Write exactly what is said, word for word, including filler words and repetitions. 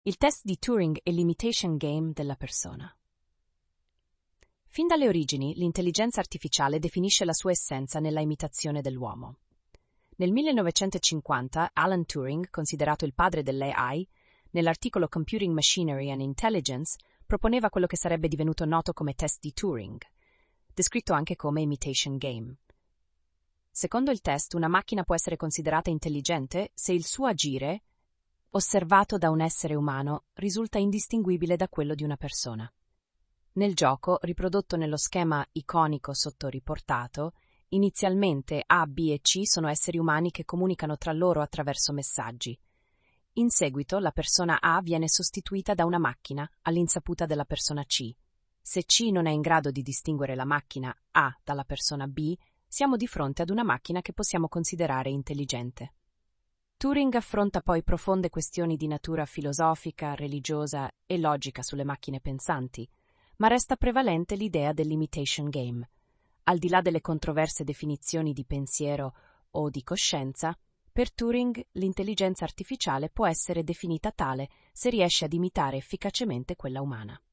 Il test di Turing è l'imitation game della persona. Fin dalle origini, l'intelligenza artificiale definisce la sua essenza nella imitazione dell'uomo. Nel millenovecentocinquanta, Alan Turing, considerato il padre dell'A I, nell'articolo Computing Machinery and Intelligence, proponeva quello che sarebbe divenuto noto come test di Turing, descritto anche come imitation game. Secondo il test, una macchina può essere considerata intelligente se il suo agire, osservato da un essere umano, risulta indistinguibile da quello di una persona. Nel gioco, riprodotto nello schema iconico sottoriportato, inizialmente A, B e C sono esseri umani che comunicano tra loro attraverso messaggi. In seguito, la persona A viene sostituita da una macchina all'insaputa della persona C. Se C non è in grado di distinguere la macchina A dalla persona B, siamo di fronte ad una macchina che possiamo considerare intelligente. Turing affronta poi profonde questioni di natura filosofica, religiosa e logica sulle macchine pensanti, ma resta prevalente l'idea dell'imitation game. Al di là delle controverse definizioni di pensiero o di coscienza, per Turing l'intelligenza artificiale può essere definita tale se riesce ad imitare efficacemente quella umana.